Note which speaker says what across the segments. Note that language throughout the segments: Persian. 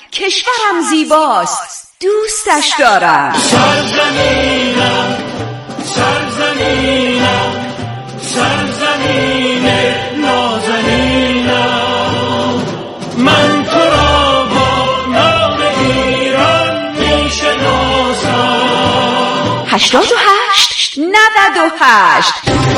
Speaker 1: کشورم زیباست دوستش دارم.
Speaker 2: سرزمینم سرزمینم سرزمین نازنینم، من تو را با نام ایران میشناسم.
Speaker 1: 88-98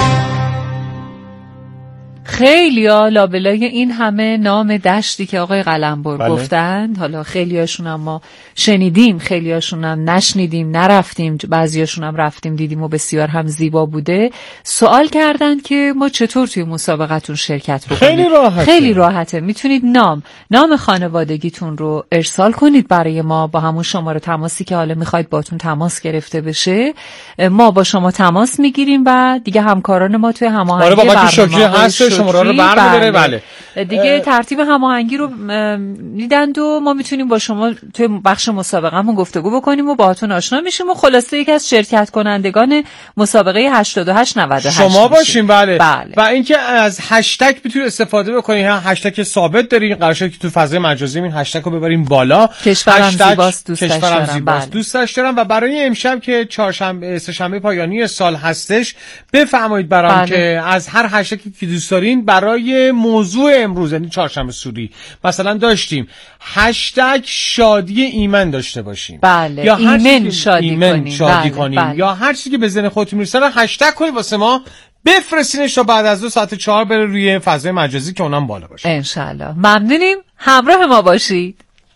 Speaker 3: خیلیا لابلای این همه نام دشتی که آقای قلمبر گفتند، حالا خیلیاشون هم ما شنیدیم، خیلیاشون هم نشنیدیم، نرفتیم، بعضیاشون هم رفتیم دیدیم و بسیار هم زیبا بوده. سوال کردن که ما چطور توی مسابقتون شرکت بکنیم. خیلی راحته. میتونید نام خانوادگیتون رو ارسال کنید برای ما با همون شماره تماسی که حالا میخواید باتون تماس گرفته بشه. ما با شما تماس میگیریم و دیگه همکاران ما توی هماهنگی برنامه شماره رو برمی‌داره. بله دیگه ترتیب هماهنگی رو میدن و ما میتونیم با شما توی بخش مسابقه‌مون گفتگو بکنیم و باهاتون آشنا میشیم و خلاصه یکی از شرکت کنندگان مسابقه 88-98
Speaker 4: شما باشیم. بله. و اینکه از هشتگ میتونید استفاده بکنید. هشتگ ثابت دارین، قراره که تو فضای مجازی این هشتگ رو ببریم بالا.
Speaker 3: کشورم زیباست
Speaker 4: دوستش دارم. و برای امشب که سه‌شنبه پایانی سال هستش بفرمایید برام که از هر هشتگی که دوست دارین برای موضوع امروز، یعنی چهارشنبه سوری، مثلا داشتیم هشتگ شادی ایمن داشته باشیم.
Speaker 3: بله.
Speaker 4: یا
Speaker 3: ایمن شادی
Speaker 4: کنیم. یا هر چیزی که به ذهن خودتون میرسه هشتگ کنید واسه ما بفرستینش تا بعد از 2 ساعت 4 بره روی فضای مجازی که اونم بالا باشه.
Speaker 3: انشالله. ممنونیم. همراه ما باشید.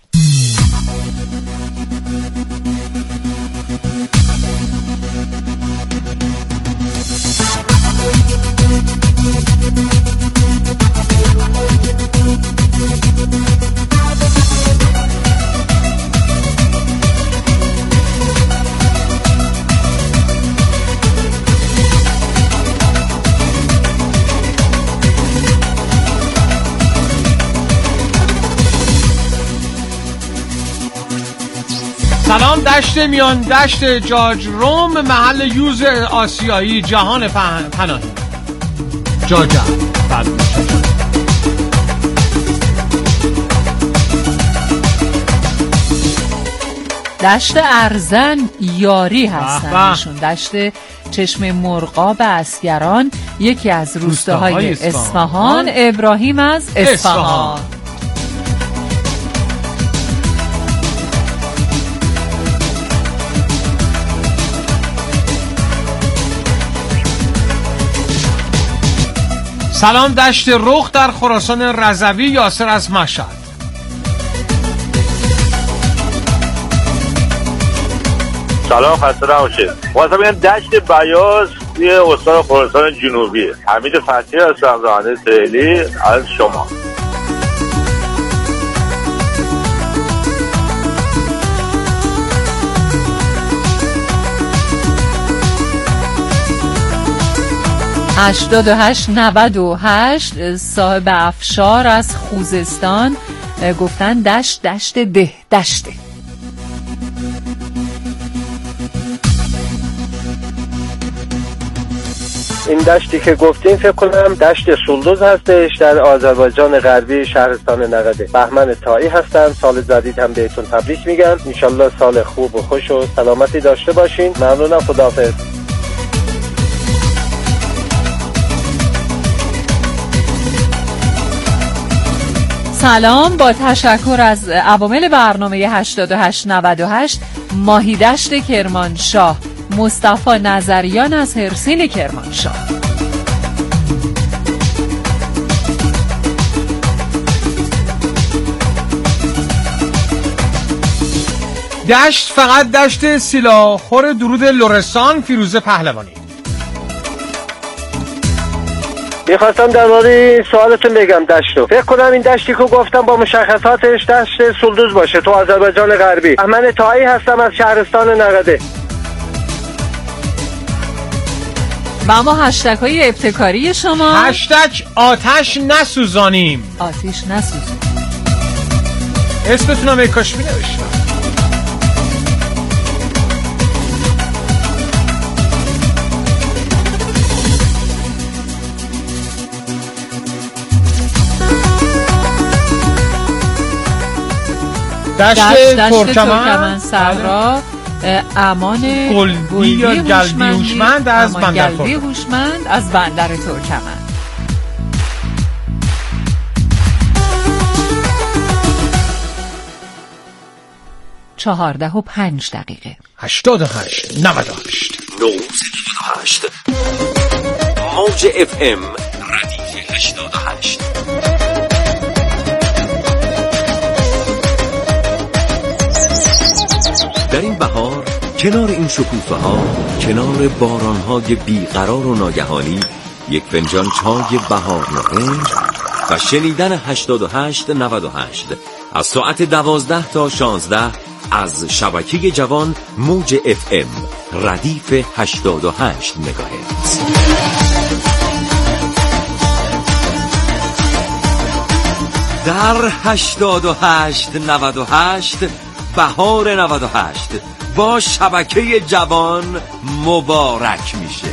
Speaker 4: سلام دشت میان دشت جاج روم، محل یوز آسیایی، جهان پناهی جاجا.
Speaker 3: دشت ارزن یاری هستنشون. دشت چشم مرغاب اسگران، یکی از روستاهای اصفهان. ابراهیم از اصفهان.
Speaker 4: سلام دشت رخ در خراسان رضوی، یاسر از مشهد.
Speaker 5: سلام خسته نباشید. واسه بگم دشت بیاض توی استان خراسان جنوبی. حمید فتحی هستم، راننده تریلی از شما.
Speaker 3: هشت 98 صاحب افشار از خوزستان گفتن دشت ده دشته.
Speaker 6: این دشتی که گفتین فکر کنم دشت سولدوز هستش در آذربایجان غربی، شهرستان نقده. بهمن طایی هستم. سال جدید هم بهتون تبریک میگم. انشالله سال خوب و خوش و سلامتی داشته باشین. ممنونم. خداحافظ.
Speaker 3: سلام، با تشکر از عوامل برنامه 88-98 ماهی دشت کرمانشاه، مصطفی نظریان از هرسین کرمانشاه.
Speaker 4: دشت فقط دشت سیلاخور درود لرستان، فیروزه پهلوانی.
Speaker 6: میخواستم درباره سوالتون بگم دشتو. فکر کنم این دشتی که گفتم با مشخصاتش دشت سولدوز باشه تو آذربایجان غربی. من طایی هستم از شهرستان نقده.
Speaker 3: و اما هشتگ های ابتکاری شما.
Speaker 4: هشتگ آتش نسوزانیم.
Speaker 3: آتش نسوزانیم.
Speaker 4: اسمتونم ای کاش می‌نوشتم. دشت
Speaker 3: ترکمن صحرا، امان
Speaker 4: گلدی یا گلدی هوشمند از بندر ترکمن.
Speaker 3: گلدی هوشمند از بندر ترکمن. 4:05.
Speaker 4: 88 98
Speaker 7: 938 موج اف ام ردیف 88. در این بهار، کنار این شکوفه ها، کنار باران های بیقرار و ناگهانی، یک فنجان چای بهار نارنج و شنیدن 88 98 از ساعت 12 تا 16 از شبکه جوان موج اف ام ردیف 88 مگاهرتز. در 88 98 بهار 98 با شبکه جوان مبارک میشه.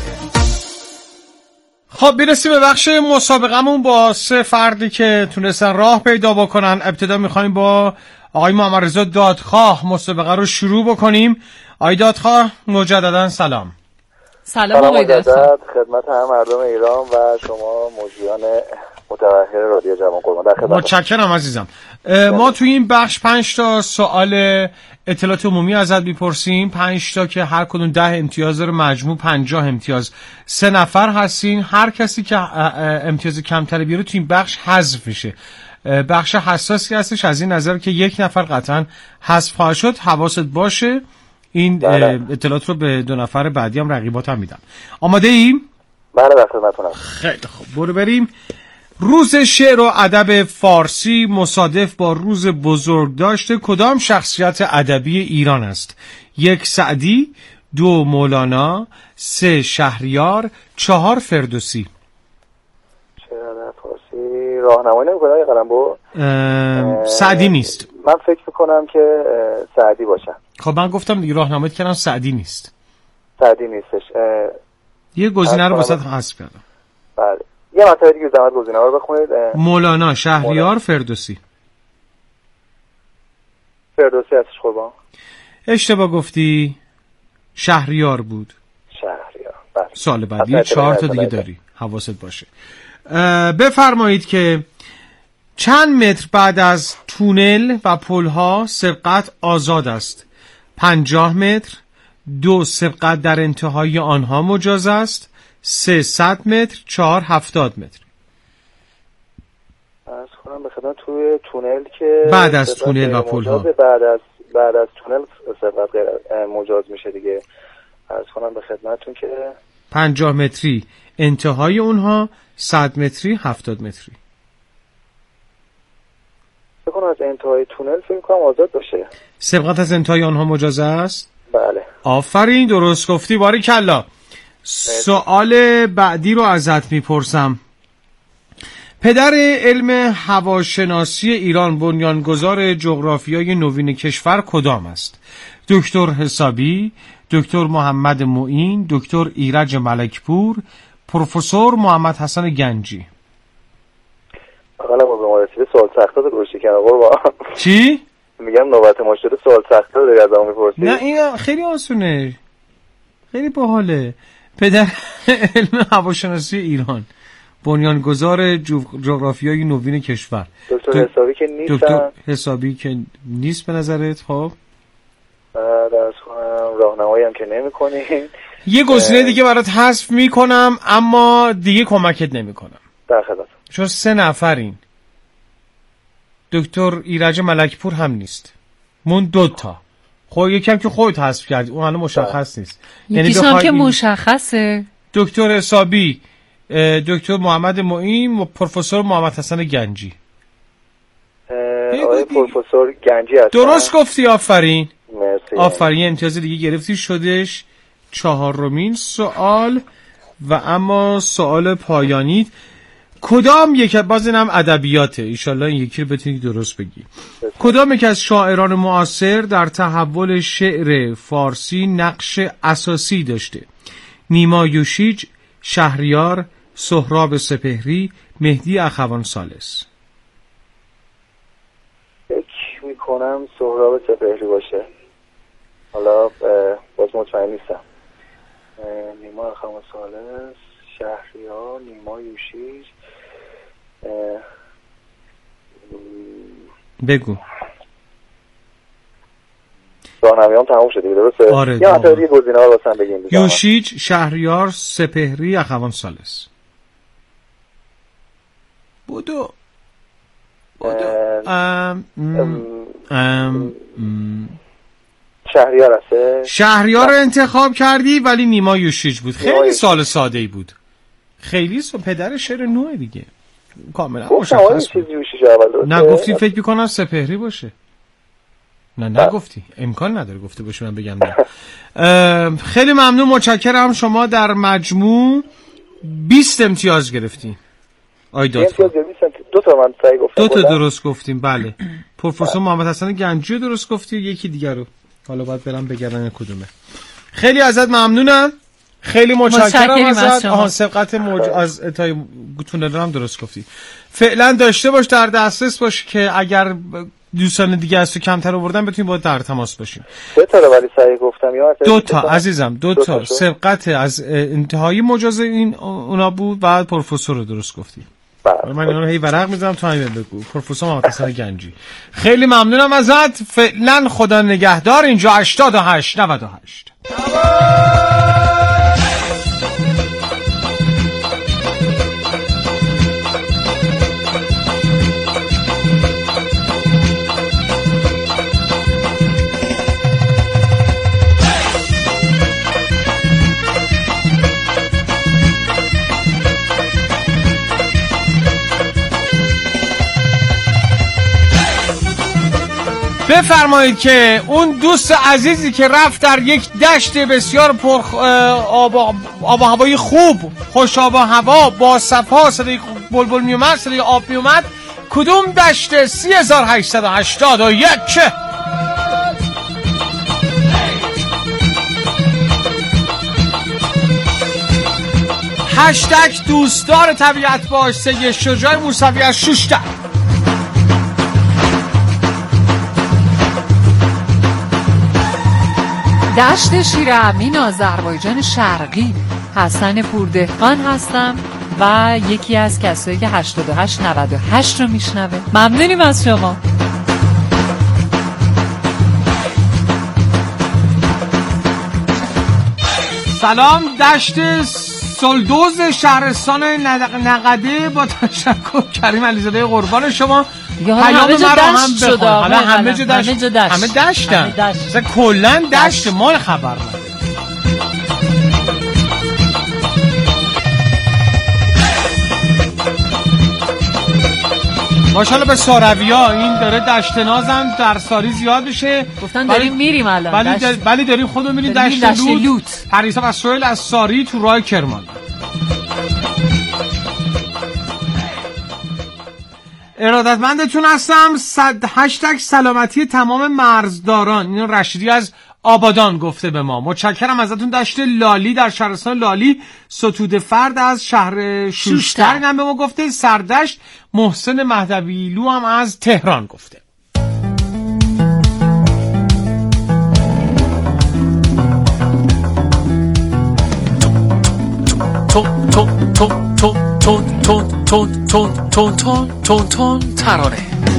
Speaker 4: خب برسیم به بخش مسابقمون با 3 فردی که تونستن راه پیدا بکنن. ابتدا میخوایم با آقای محمد رضا دادخواه مسابقه رو شروع بکنیم. آقای دادخواه مجددا سلام.
Speaker 3: سلام آقای دادخواه.
Speaker 6: خدمت هم مردم ایران و شما مجریان متوهر رادیو جوان قربان در خدمت.
Speaker 4: متشکرم عزیزم. ما توی این بخش 5 تا سوال اطلاعات عمومی ازت میپرسیم، 5 تا که هر کدوم 10 امتیاز داره، مجموع 50 امتیاز. 3 نفر هستین، هر کسی که امتیاز کمتری بیاره توی این بخش حذف میشه. بخش حساسی هستش از این نظر که یک نفر قطعا حذف خواهد شد. حواست باشه. این اطلاعات رو به 2 نفر بعدی هم رقیبات هم میدم. آماده ایم؟
Speaker 6: بله در خدمتتونم.
Speaker 4: خیلی خوب، برو بریم. روز شعر و ادب فارسی مصادف با روز بزرگداشت کدام شخصیت ادبی ایران است؟ 1 سعدی، 2 مولانا، 3 شهریار، 4 فردوسی.
Speaker 6: شعر فارسی راهنمایی نمی‌کنه آقای قلمبو؟
Speaker 4: سعدی نیست.
Speaker 6: من فکر می‌کنم که سعدی باشه.
Speaker 4: خب من گفتم دیگه، راهنمایی کردم سعدی نیست.
Speaker 6: سعدی نیستش.
Speaker 4: یه گزینه رو واسط حذف کردم.
Speaker 6: بله. یه مرتبه دیگه زحمت گزینه‌ها رو بخونید.
Speaker 4: مولانا، شهریار، فردوسی.
Speaker 6: فردوسی هستش قربان.
Speaker 4: اشتباه گفتی. شهریار بود.
Speaker 6: شهریار. بله.
Speaker 4: سال بعدی 4 تا دیگه داری. حواست باشه. بفرمایید که چند متر بعد از تونل و پل‌ها سبقت آزاد است؟ 50 متر، 2 سبقت در انتهای آنها مجاز است، 3 100 متر، 4 70 متر.
Speaker 6: از خودم بخدم توی تونل که
Speaker 4: بعد از تونل و پل‌ها،
Speaker 6: بعد از تونل سبقت غیر مجاز میشه دیگه. از خودم به خدمتتون که
Speaker 4: 50 متری انتهای اونها، 100 متری، 70 متری.
Speaker 6: بکنم از انتهای تونل فکر کنم آزاد باشه.
Speaker 4: سبقت از انتهای آنها مجاز است؟
Speaker 6: بله.
Speaker 4: آفرین، درست گفتی، باریکلا. سوال بعدی رو ازت میپرسم. پدر علم هواشناسی ایران، بنیانگذار جغرافیای نوین کشور کدام است؟ دکتر حسابی، دکتر محمد معین، دکتر ایرج ملکپور، پروفسور محمد حسن گنجی.
Speaker 6: حالا ما به ما رسیده سوال سخته رو گوشی کنه قربان.
Speaker 4: چی؟
Speaker 6: میگم نوبت ما شده سوال سخته رو دیگه ازم میپرسی.
Speaker 4: نه این خیلی آسونه، خیلی باحاله. پدر علم هواشناسی ایران، بنیانگذار جغرافیای نوین کشور.
Speaker 6: دکتر حسابی که نیست.
Speaker 4: دکتر حسابی که نیست به نظرت؟ خب
Speaker 6: درس راهنمایی هم که نمی‌کنی.
Speaker 4: یه گزینه دیگه برات حذف میکنم اما دیگه کمکت نمیکنم.
Speaker 6: در خدمت.
Speaker 4: چون 3 نفرین. دکتر ایرج ملکپور هم نیست. مون 2 تا. خب یکم که خودت حذف کردی، اون الان مشخص نیست.
Speaker 3: یعنی که مشخصه.
Speaker 4: دکتر حسابی، دکتر محمد معین، پروفسور محمد حسن گنجی.
Speaker 6: آقای پروفسور گنجی هستن.
Speaker 4: درست گفتی، آفرین.
Speaker 6: مرسی.
Speaker 4: آفرین، امتیاز دیگه گرفتی، شدش 4مین سوال. و اما سوال پایانی، کدام یک، باز اینم ادبیاته، ایشالله این یکی رو بتونی درست بگی. کدام یک از شاعران معاصر در تحول شعر فارسی نقش اساسی داشته؟ نیما یوشیج، شهریار، سهراب سپهری، مهدی اخوان ثالث.
Speaker 6: میکنم سهراب سپهری باشه. حالا باز مطمئن نیستم. نیما اخوان سالس، شهریار، نیما یوشیج.
Speaker 4: بگو.
Speaker 6: راهنماییام تموم شد دیگه، درسته؟
Speaker 4: آره.
Speaker 6: یا حتی دیگه گزینه‌ها رو واسم بگین.
Speaker 4: یوشیج، شهریار، سپهری، اخوان سالس. بودو.
Speaker 6: شهریار هسته؟
Speaker 4: شهریار رو انتخاب کردی ولی نیما یوشیج بود. خیلی سال ساده ای بود. خیلی پدر شعر نوع دیگه. کاملا مشخص بود. نگفتی فکر می‌کنم سپهری باشه. نه نگفتی. امکان نداره گفته باشه من بگم نه. خیلی ممنون، متشکرم. شما در مجموع 20 امتیاز گرفتین. دو تا درست گفتیم. بله. پروفسور محمد حسن گنجی درست گفتی، یکی دیگر رو حالا باید برم بگردن کدومه. خیلی ازت ممنونم. خیلی متشکرم ازت. سبقت از اتای تونل هم درست گفتی. فعلا داشته باش، در دسترس باش که اگر دوستان دیگه از تو کمتر آوردن بتونیم با در تماس باشیم.
Speaker 6: 3 تا رو ولی صحیح گفتم یا
Speaker 4: 2 تا عزیزم، 2 تا سبقت از انتهایی مجاز این اونا بود، بعد پروفسور رو درست گفتی. من اینا رو هی ورق میذارم تو همین بگو. پروفسور محمد حسن گنجی. خیلی ممنونم ازت. فعلا خدا نگهدار. اینجا 88-98. بفرمایید که اون دوست عزیزی که رفت در یک دشت بسیار پر آب و هوای خوب، خوش آب و هوا، با صفا، صدای بلبل می اومد، صدای آب می اومد، کدوم دشت؟ 3881. هشتگ دوستدار طبیعت باش. سید شجاع موسوی از شوشتر.
Speaker 3: دشت شیر امین، آذربایجان شرقی. حسن پوردهقان هستم و یکی از کسایی که 88-98 رو میشنوه. ممنونیم از شما.
Speaker 4: سلام. دشت سلدوز شهرستان نقده. با تشکر کریم علیزاده قربان شما.
Speaker 3: همه جا دشت شده.
Speaker 4: حالا همه جا دشتن. مثلا کلن دشت ما خبر نداره. ماشاءالله به سارویا این داره دشت نازم در ساری زیاد بشه.
Speaker 3: گفتن داریم میریم الان.
Speaker 4: ولی داریم خودمون میریم دشت لوت. پریسا و سهیل از ساری تو راه کرمان. ارادتمندتون هستم. هشتگ سلامتی تمام مرزداران. این رشیدی از آبادان گفته به ما. متشکرم ازتون. دشت لالی در شهرستان لالی. ستوده فرد از شهر شوشتر هم به ما گفته. سردشت محسن مهدویلو هم از تهران گفته.
Speaker 8: تون ترانه.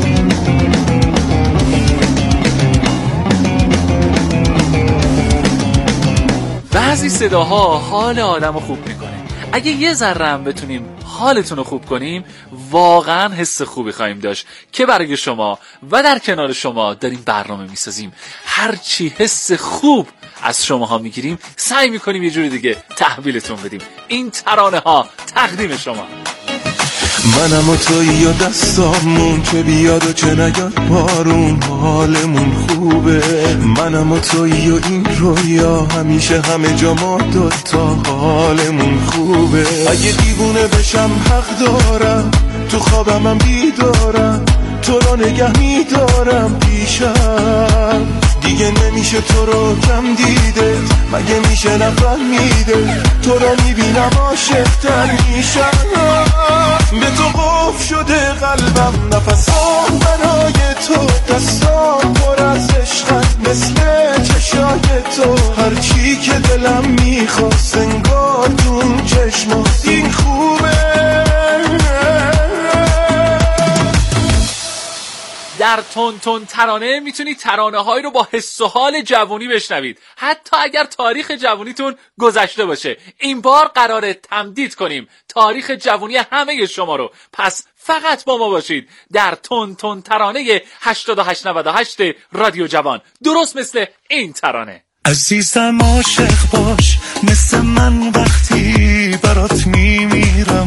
Speaker 8: بعضی صداها حال آدمو خوب میکنه. اگه یه ذره هم بتونیم حالتون رو خوب کنیم، واقعا حس خوبی خواهیم داشت که برای شما و در کنار شما داریم برنامه میسازیم. هرچی حس خوب از شماها میگیریم سعی میکنیم یه جوری دیگه تحویلتون بدیم. این ترانه ها تقدیم شما.
Speaker 9: منم و تویی و دستامون چه بیاد و چه نیاد بارون حالمون خوبه. منم و تویی و این رویا همیشه همه جا ما دوتا حالمون خوبه. اگه دیوونه بشم حق دارم تو خوابم هم بیدارم تو رو نگه میدارم پیشم دیگه میشه تو رو کم دیده، مگه میشه نفهمیده تو رو میبینم عاشق‌تر میشم. به تو قفل شده قلبم، نفسام برای تو، دستام پر از عشقت مثل چشای تو. هرچی که دلم میخواست انگار تو چشمات این خوبه.
Speaker 8: در تون تون ترانه میتونید ترانه هایی رو با حس و حال جوونی بشنوید، حتی اگر تاریخ جوونیتون گذشته باشه. این بار قراره تمدید کنیم تاریخ جوونی همه شما رو، پس فقط با ما باشید در تون تون ترانه 8898 رادیو جوان، درست مثل این ترانه.
Speaker 9: عزیزم عاشق باش مثل من وقتی برات میمیرم،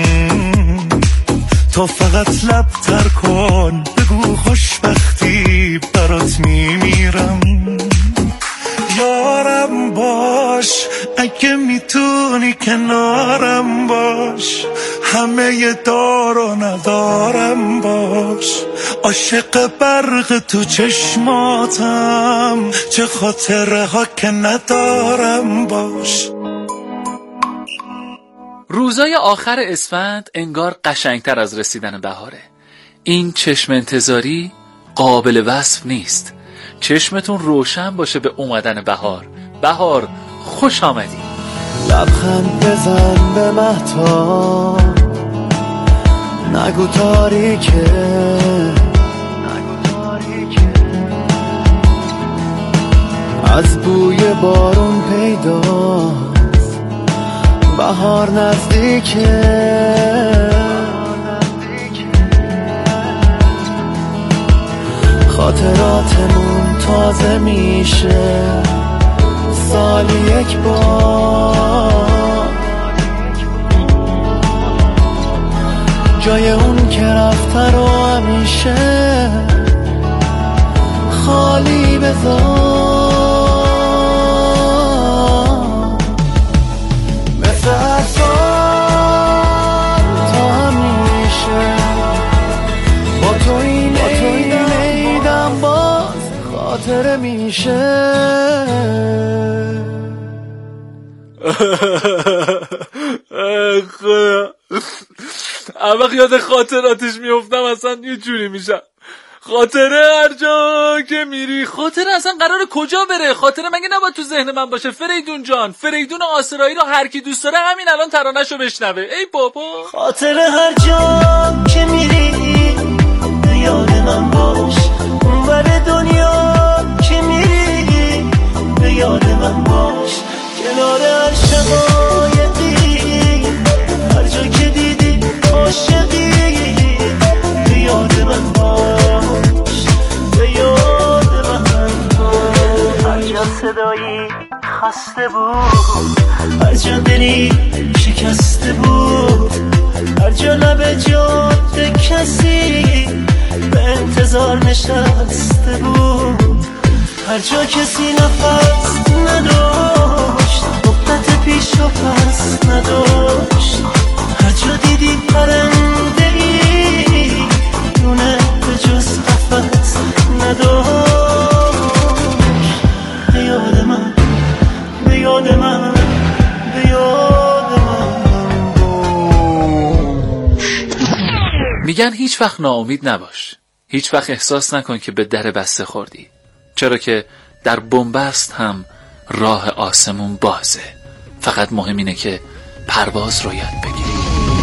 Speaker 9: تا فقط لب تر کن بگو خوشبختی برات میمیرم. یارم باش اگه میتونی کنارم باش، همه دار و ندارم باش. عاشق برق تو چشماتم، چه خاطره ها که ندارم باش.
Speaker 8: روزای آخر اسفند انگار قشنگتر از رسیدن بهاره. این چشم انتظاری قابل وصف نیست. چشمتون روشن باشه به اومدن بهار. بهار خوش آمدی.
Speaker 10: لبخند بزن به مهتاب، نگو تاریکه، از بوی بارون پیداست بهار نزدیکه. خاطراتمون تازه میشه سالی یک بار، جای اون که رفته رو همیشه خالی بذار. مثل هر سال تا همیشه با تو این عیدم باز خاطره میشه.
Speaker 8: خدا اما یاد خاطراتش میافتم اصلا یه جوری میشم. خاطره هر جا که میری. خاطره اصلا قراره کجا بره؟ خاطره مگه نباید تو ذهن من باشه؟ فریدون جان، فریدون آسرایی رو هر کی دوست داره همین الان ترانه‌شو بشنوه. ای بابا
Speaker 10: خاطره هر جا که میری یاد من باش، اونور دنیا که میری به یاد من باش، کنار هر شقایقی هر جا که دیدی عاشقی به یاد من باش، به یاد من باش. هر جا صدایی خسته بود، هر جا دلی شکسته بود، هر جا لب جاده کسی به انتظار نشسته بود، هر جا کسی نفس نداشت، مدت پیش و پس نداشت، هر جا دیدی پرنده ای دونه به جز قفس نداشت. به یاد من، به یاد من، به یاد من.
Speaker 8: میگن هیچ وقت ناامید نباش، هیچ وقت احساس نکن که به در بسته خوردی، چرا که در بنبست هم راه آسمون بازه. فقط مهم اینه که پرواز رو یاد بگیری.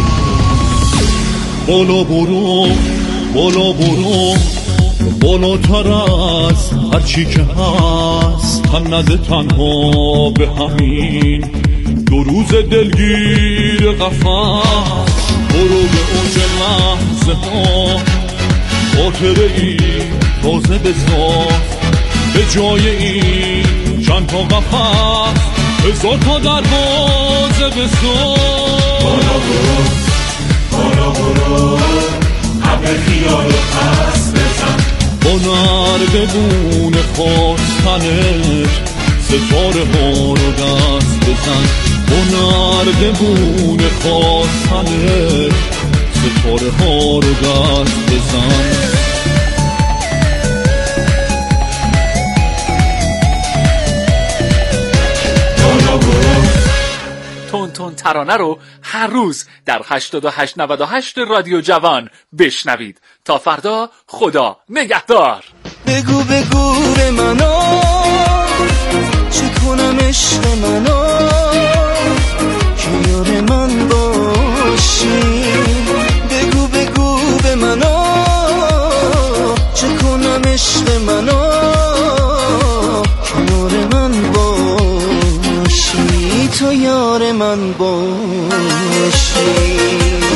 Speaker 2: بالا برو، بالا برو، بالاتر از هر چی که هست، هم نده تنها به همین دو روز دلگیر قفس. برو به اوج لحظه ها خاطره ای تازه بساز، به جای این چند تا قفس هزار تا دروازه بساز. بالا برو، بالا برو، همه خیال رو پس بزن، با نردبون خواستنش ستاره ها رو دست بزن، با نردبون خواستنش ستاره ها رو دست بزن.
Speaker 8: تون ترانه رو هر روز در 8898 رادیو جوان بشنوید. تا فردا، خدا نگهدار.
Speaker 10: بگو به منو چه کنم عشق منو که یار من باشی. بگو به منو چه کنم عشق منو که یار من باشی. تو یار من باشی.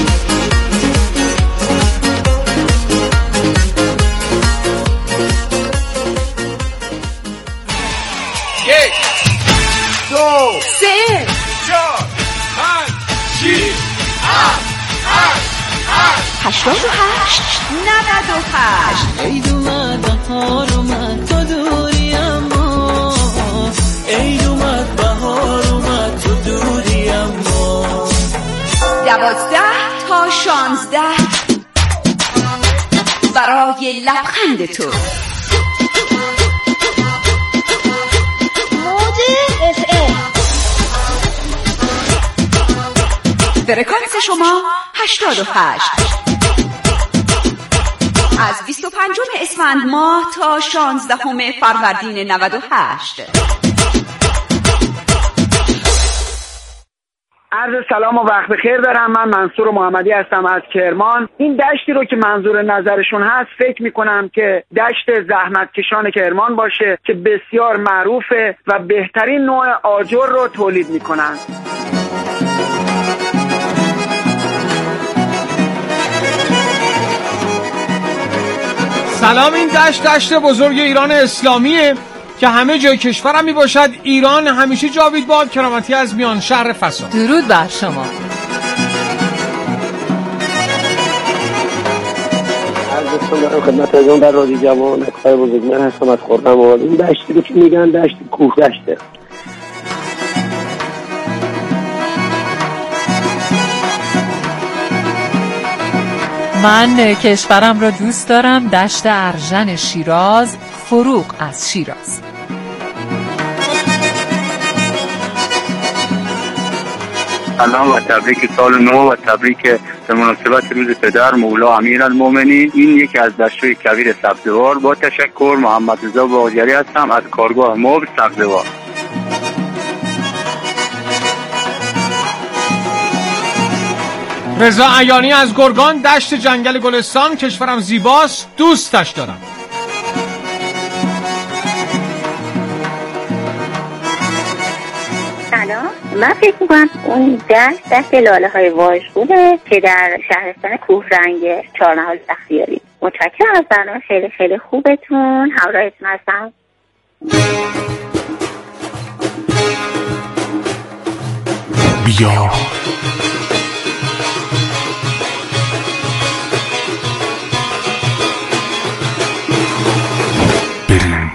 Speaker 10: ای دومد بهار اومد تو دوری اما ای دومد بهار اومد تو دوری اما
Speaker 1: 12 تا 16 برای لبخند تو.
Speaker 11: موج FM
Speaker 1: فرکانس شما 88 از 25 اسفند ماه تا 16 فروردین 98.
Speaker 12: عرض سلام و وقت بخیر دارم. من منصور محمدی هستم از کرمان. این دشتی رو که منظور نظرشون هست فکر میکنم که دشت زحمتکشان کرمان باشه که بسیار معروفه و بهترین نوع آجر رو تولید میکنن.
Speaker 4: سلام. این دشت بزرگ ایران اسلامیه که همه جای کشورم می باشد. ایران همیشه جاوید باد. کرامتی از میان شهر فساد.
Speaker 3: درود بر شما.
Speaker 6: عرض خدمت ازم در رادیو جوان اکبر بزرگمن هستم از خرم‌آباد. این دشتی رو که میگن دشت کوه دشته.
Speaker 3: من کشورم را دوست دارم. دشت ارژن شیراز. فروغ از شیراز.
Speaker 13: سلام و تبریک سال نو و تبریک به مناسبت روز پدر مولا امیرالمومنین. این یکی از دشت‌های کویر سبزوار. با تشکر، محمد رضا باقری هستم از کارگاه مبل سبزوار.
Speaker 4: رضا عیانی از گرگان. دشت جنگل گلستان. کشورم زیباست، دوستش دارم.
Speaker 14: سلام. من فکر میکنم اون دشت لاله های واژگونه که در شهرستان کوهرنگ چهارمحال بختیاری. متشکرم از برنامه خیلی خیلی خوبتون. همراهتون هستم.
Speaker 9: بیا بریم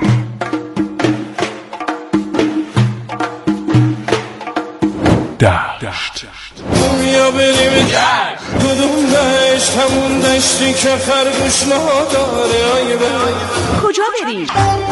Speaker 9: دشت.
Speaker 10: بیا بریم کدوم دشت؟ همون دشتی که خرگوش نداره. آیه
Speaker 1: کجا بریم؟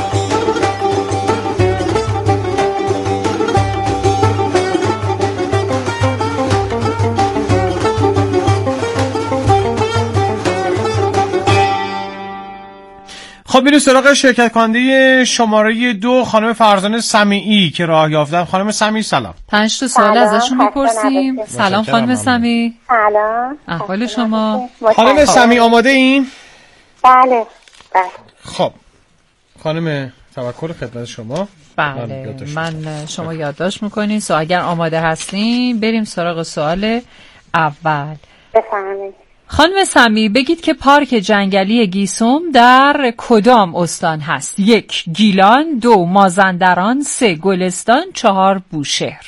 Speaker 4: خب میریم سراغ شرکت کننده شماره 2 خانم فرزانه سمیعی که راه یافتن. خانم سمیعی سلام.
Speaker 3: 5 تا سوال ازشون میپرسیم. سلام خانم سمیعی.
Speaker 14: سلام.
Speaker 3: احوال شما؟
Speaker 4: خانم سمیعی آماده این؟
Speaker 14: بله.
Speaker 4: خب خانم توکل خدمت شما.
Speaker 3: بله من شما یادداشت میکنین. اگر آماده هستین بریم سراغ سوال اول.
Speaker 14: بفرمایید.
Speaker 3: خانم سمیعی بگید که پارک جنگلی گیسوم در کدام استان هست؟ 1 گیلان، 2 مازندران، 3 گلستان، 4 بوشهر.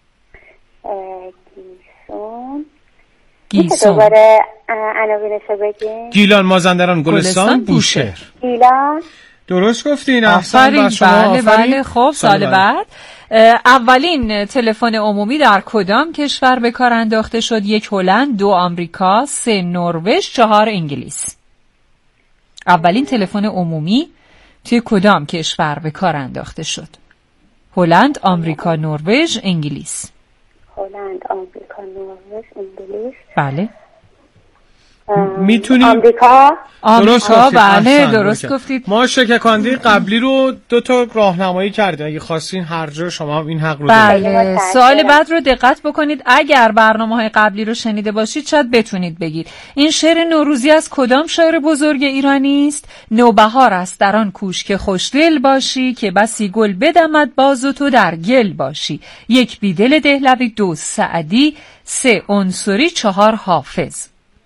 Speaker 14: گیسوم دوباره عناوینشو بگین.
Speaker 4: گیلان، مازندران، گلستان، بوشهر.
Speaker 14: گیلان.
Speaker 4: درست گفتین.
Speaker 3: آفرین. بله. خب سال بعد اولین تلفن عمومی در کدام کشور به کار انداخته شد؟ 1 هلند، 2 آمریکا، 3 نروژ، 4 انگلیس. اولین تلفن عمومی توی کدام کشور به کار انداخته شد؟ هلند، آمریکا، نروژ، انگلیس.
Speaker 14: هلند، هلند، آمریکا، نروژ، انگلیس.
Speaker 3: بله.
Speaker 4: میتونیم
Speaker 14: آمریکا.
Speaker 3: بله درست گفتید.
Speaker 4: ما شکرکندی قبلی رو 2 تا راهنمایی کردیم، اگه خواستین هر جا شما هم این حق رو دارید.
Speaker 3: بله سوال بعد رو دقت بکنید. اگر برنامه‌های قبلی رو شنیده باشید شاید بتونید بگید این شعر نوروزی از کدام شاعر بزرگ ایرانی است؟ نوبهار است در آن کوش که خوشدل باشی، که بسی گل بدمد باز و تو در گل باشی. 1 بیدل دهلوی، 2 سعدی، 3 عنصری، 4 حافظ.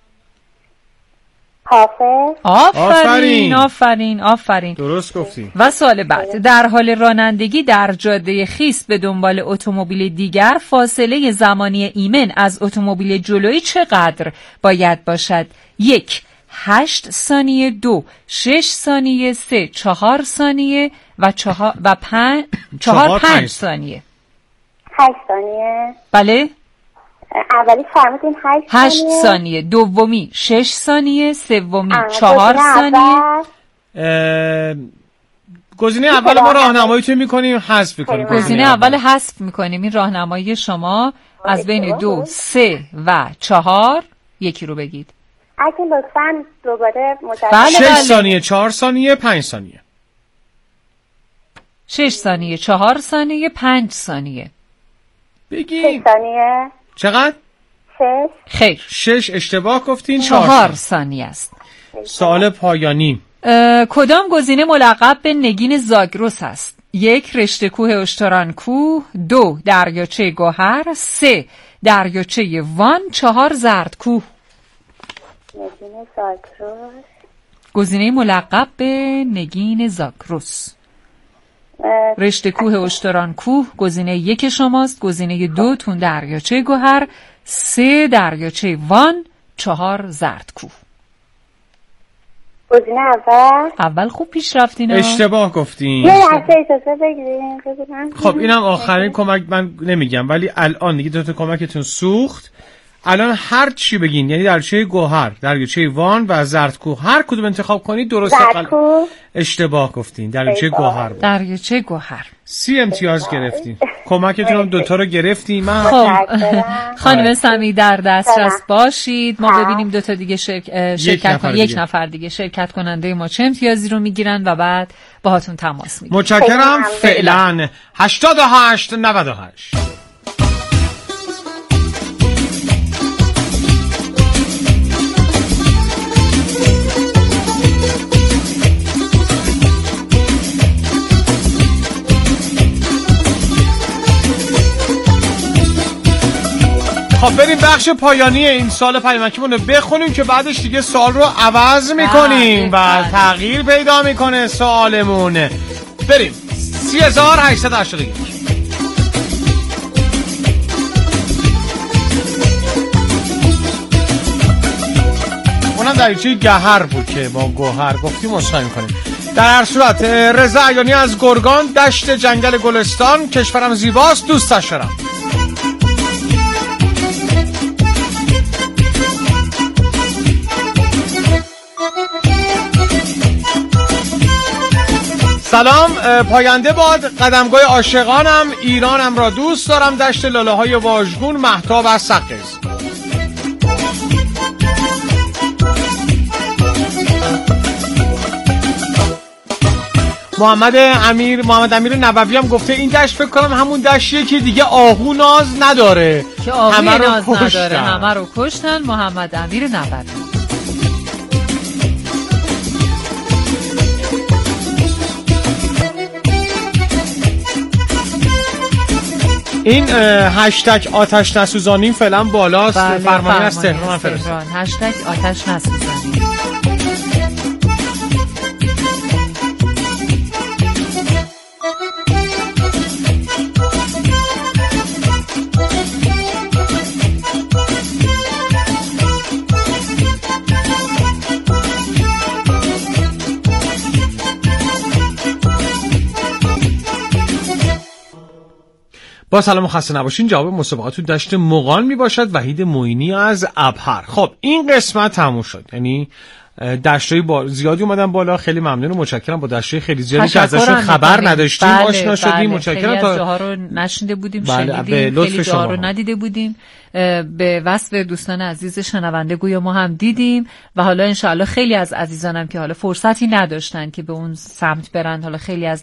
Speaker 3: آفرین
Speaker 4: درست گفتی.
Speaker 3: و سوال بعد، در حال رانندگی در جاده خیس به دنبال اتومبیل دیگر فاصله زمانی ایمن از اتومبیل جلویی چقدر باید باشد؟ 1 8 ثانیه، 2 6 ثانیه، 3 4 ثانیه و 5 ثانیه.
Speaker 14: 8 ثانیه.
Speaker 3: بله
Speaker 14: اولی فرمودین
Speaker 3: 8 ثانیه، دومی 6 ثانیه، سومی 4 ثانیه.
Speaker 4: گزینه اول ما راهنماییتون میکنیم، حذف میکنیم.
Speaker 3: گزینه اول حذف میکنیم. این راهنمایی شما از بین 2 3 و 4 یکی رو بگید.
Speaker 14: اگه لطفاً دوباره
Speaker 3: بله
Speaker 4: 6 ثانیه، 4 ثانیه، 5 ثانیه.
Speaker 3: 6 ثانیه، 4 ثانیه، 5 ثانیه.
Speaker 4: بگید
Speaker 14: 6 ثانیه.
Speaker 4: چقدر؟
Speaker 14: 6.
Speaker 3: خیر
Speaker 4: 6 اشتباه گفتین.
Speaker 3: 4 ثانیه است.
Speaker 4: سوال پایانی،
Speaker 3: کدام گزینه ملقب به نگین زاگرس است؟ 1 رشته کوه اشتران کوه، 2 دریاچه گوهر، 3 دریاچه وان، 4 زرد کوه.
Speaker 14: نگین زاگرس.
Speaker 3: گزینه ملقب به نگین زاگرس. رشته کوه اشتران کوه گزینه 1 شماست، گزینه 2 تون دریاچه گوهر، 3 دریاچه وان، 4 زرد کوه.
Speaker 14: گزینه
Speaker 3: اول خوب پیش رفتین.
Speaker 4: اشتباه گفتین.
Speaker 14: یه لحظه اجازه بگیرین.
Speaker 4: خب اینم آخرین کمک، من نمیگم ولی الان دیگه 2 تا کمکتون سوخت. الان هر چی بگین، یعنی دریاچه گوهر، دریاچه وان و زردکوه، هر کدوم انتخاب کنید درسته. اشتباه گفتین. دریاچه گوهر بود.
Speaker 3: دریاچه گوهر.
Speaker 4: 30 امتیاز گرفتین. کمکتون هم 2 تا رو گرفتین. من
Speaker 3: خب خانم سمی در دسترس باشید. ما ببینیم 2 تا دیگه شرکت کنن. 1 نفر دیگه شرکت کننده ما چه امتیازی رو میگیرن و بعد باهاتون تماس میگیریم.
Speaker 4: متشکرم. فعلا 88 98. خب بریم بخش پایانی این سال پیامکیمون رو بخونیم که بعدش دیگه سوال رو عوض میکنیم و تغییر پیدا میکنه سوالمون. بریم 3881. اونم دریاچه گهر بود که با گوهر گفتیم، مصاحبه میکنیم. در هر صورت رضا عیانی از گرگان، دشت جنگل گلستان، کشورم زیباست دوستش دارم. سلام، پاینده باد قدمگاه عاشقانم، ایرانم را دوست دارم، دشت لاله های واژگون، مهتاب از سقز. محمد امیر نبوی هم گفته این دشت فکر کنم همون دشتیه که دیگه آهو ناز نداره،
Speaker 3: که آهو ناز نداره، همه رو کشتن. محمد امیر نبوی.
Speaker 4: این هشتگ آتش نسوزانیم فعلا بالاست. بله، فرمانی از تهران فرستاد.
Speaker 3: هشتگ آتش نسوزانیم.
Speaker 4: با سلام و خسته نباشین. جواب مسابقات دشت مغان می باشد. وحید معینی از ابهر. خب این قسمت تموم شد، یعنی دشتای زیادی اومدن بالا. خیلی ممنون و متشکرم. با دشتای خیلی زیادی که ازشون خبر نداشتیم آشنا شدیم. متشکرم.
Speaker 3: خیلی از جاها رو نشنیده بودیم، شنیدیم، خیلی جاها رو ندیده بودیم. به وصف دوستان عزیز شنونده گویا ما هم دیدیم و حالا انشاءالله خیلی از عزیزانم که حالا فرصتی نداشتن که به اون سمت برن، حالا خیلی از